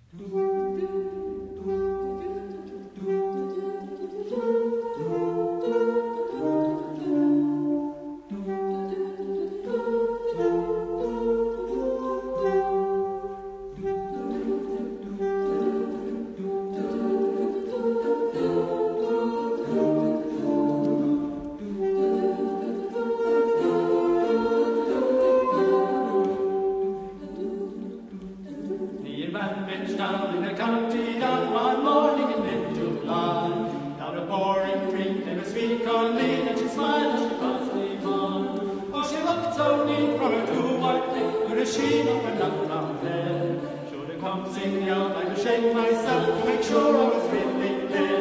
Sing out, I'd shake myself to make sure I was really there.